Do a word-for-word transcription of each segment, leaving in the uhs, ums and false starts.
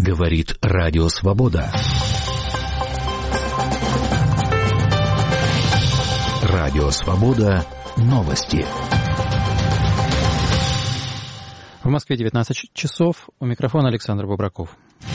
Говорит Радио Свобода. Радио Свобода. Новости. В Москве девятнадцать часов. У микрофона Александр Бобраков.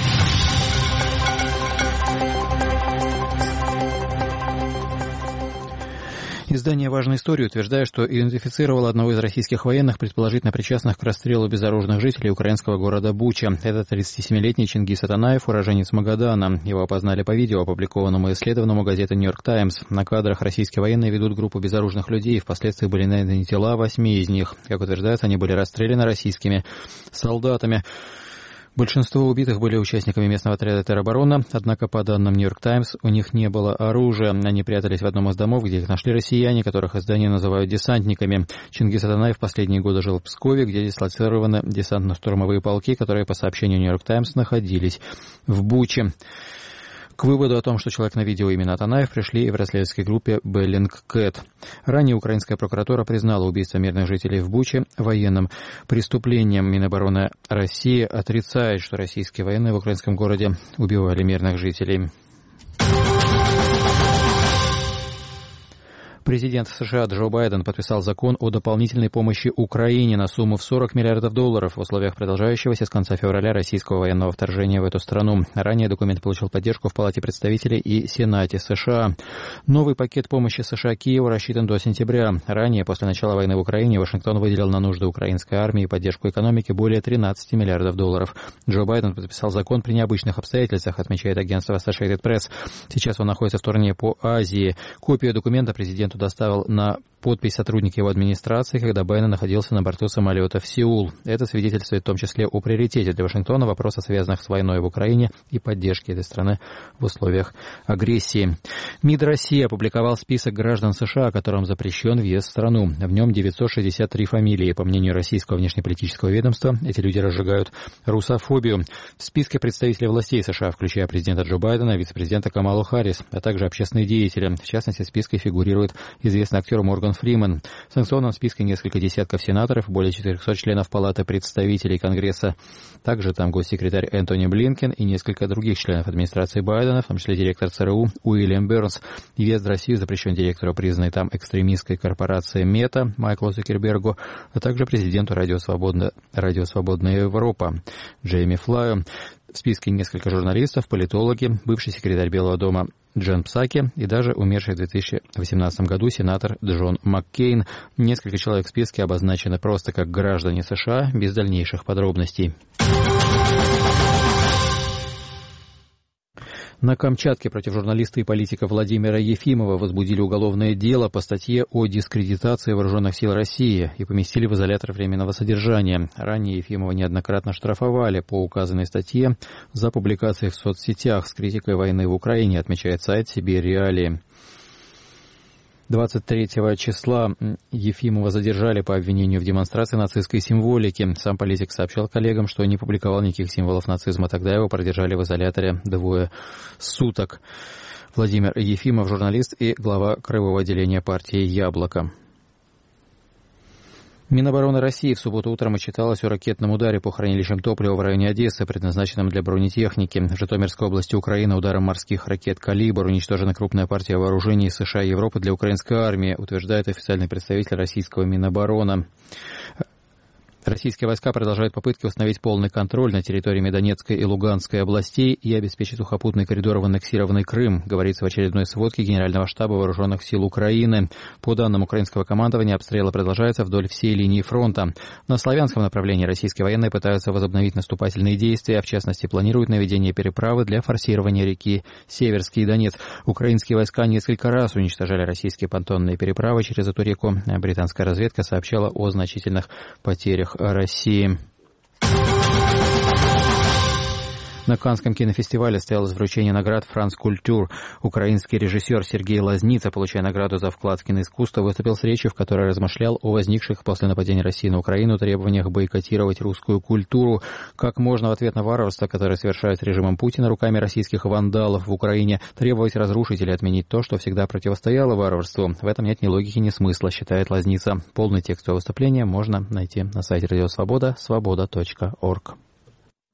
Издание «Важная история» утверждает, что идентифицировало одного из российских военных, предположительно причастных к расстрелу безоружных жителей украинского города Буча. Это тридцатисемилетний Чингис Атанаев, уроженец Магадана. Его опознали по видео, опубликованному и исследованному газетой «Нью-Йорк Таймс». На кадрах российские военные ведут группу безоружных людей. Впоследствии были найдены тела восьми из них. Как утверждается, они были расстреляны российскими солдатами. Большинство убитых были участниками местного отряда теробороны, однако, по данным «Нью-Йорк Таймс», у них не было оружия. Они прятались в одном из домов, где их нашли россияне, которых издание называют десантниками. Чингис Атанаев в последние годы жил в Пскове, где дислоцированы десантно-штурмовые полки, которые, по сообщению «Нью-Йорк Таймс», находились в Буче. К выводу о том, что человек на видео именно Атанаев, пришли и в расследовательской группе Bellingcat. Ранее украинская прокуратура признала убийство мирных жителей в Буче военным преступлением. Минобороны России отрицает, что российские военные в украинском городе убивали мирных жителей. Президент США Джо Байден подписал закон о дополнительной помощи Украине на сумму в сорок миллиардов долларов в условиях продолжающегося с конца февраля российского военного вторжения в эту страну. Ранее документ получил поддержку в Палате представителей и Сенате США. Новый пакет помощи США Киеву рассчитан до сентября. Ранее, после начала войны в Украине, Вашингтон выделил на нужды украинской армии и поддержку экономики более тринадцати миллиардов долларов. Джо Байден подписал закон при необычных обстоятельствах, отмечает агентство Associated Press. Сейчас он находится в турне по Азии. Копию документа президент доставил на подпись сотрудника его администрации, когда Байден находился на борту самолета в Сеул. Это свидетельствует в том числе о приоритете для Вашингтона вопросов, связанных с войной в Украине и поддержке этой страны в условиях агрессии. МИД России опубликовал список граждан США, которым запрещен въезд в страну. В нем девятьсот шестьдесят три фамилии. По мнению российского внешнеполитического ведомства, эти люди разжигают русофобию. В списке представители властей США, включая президента Джо Байдена, вице-президента Камалу Харрис, а также общественные деятели. В частности, в списке фигурирует известный актер Морган Фриман. В санкционном списке несколько десятков сенаторов, более четырехсот членов Палаты представителей Конгресса. Также там госсекретарь Энтони Блинкен и несколько других членов администрации Байдена, в том числе директор ЦРУ Уильям Бернс. Въезд в Россию запрещен директору признанной там экстремистской корпорации Мета Майклу Цукербергу, а также президенту Радио Свобода, Радио Свободная Европа Джейми Флаю. В списке несколько журналистов, политологи, бывший секретарь Белого дома Джен Псаки и даже умерший в две тысячи восемнадцатом году сенатор Джон Маккейн. Несколько человек в списке обозначены просто как граждане США, без дальнейших подробностей. На Камчатке против журналиста и политика Владимира Ефимова возбудили уголовное дело по статье о дискредитации вооруженных сил России и поместили в изолятор временного содержания. Ранее Ефимова неоднократно штрафовали по указанной статье за публикации в соцсетях с критикой войны в Украине, отмечает сайт «Сибирь Реалии». двадцать третьего числа Ефимова задержали по обвинению в демонстрации нацистской символики. Сам политик сообщал коллегам, что не публиковал никаких символов нацизма. Тогда его продержали в изоляторе двое суток. Владимир Ефимов, журналист и глава краевого отделения партии «Яблоко». Минобороны России в субботу утром отчиталась о ракетном ударе по хранилищам топлива в районе Одессы, предназначенном для бронетехники. В Житомирской области Украины ударом морских ракет «Калибр» уничтожена крупная партия вооружений США и Европы для украинской армии, утверждает официальный представитель российского Минобороны. Российские войска продолжают попытки установить полный контроль над территориями Донецкой и Луганской областей и обеспечить сухопутный коридор в аннексированный Крым, говорится в очередной сводке Генерального штаба Вооруженных сил Украины. По данным украинского командования, обстрелы продолжаются вдоль всей линии фронта. На славянском направлении российские военные пытаются возобновить наступательные действия, в частности, планируют наведение переправы для форсирования реки Северский Донец. Украинские войска несколько раз уничтожали российские понтонные переправы через эту реку. Британская разведка сообщала о значительных потерях России. На Каннском кинофестивале состоялось вручение наград «Франц Культур». Украинский режиссер Сергей Лазница, получая награду за вклад в киноискусство, выступил с речью, в которой размышлял о возникших после нападения России на Украину требованиях бойкотировать русскую культуру. Как можно в ответ на варварство, которое совершают с режимом Путина руками российских вандалов в Украине, требовать разрушить или отменить то, что всегда противостояло варварству? В этом нет ни логики, ни смысла, считает Лазница. Полный текст его выступления можно найти на сайте Радио Свобода, свобода точка орг.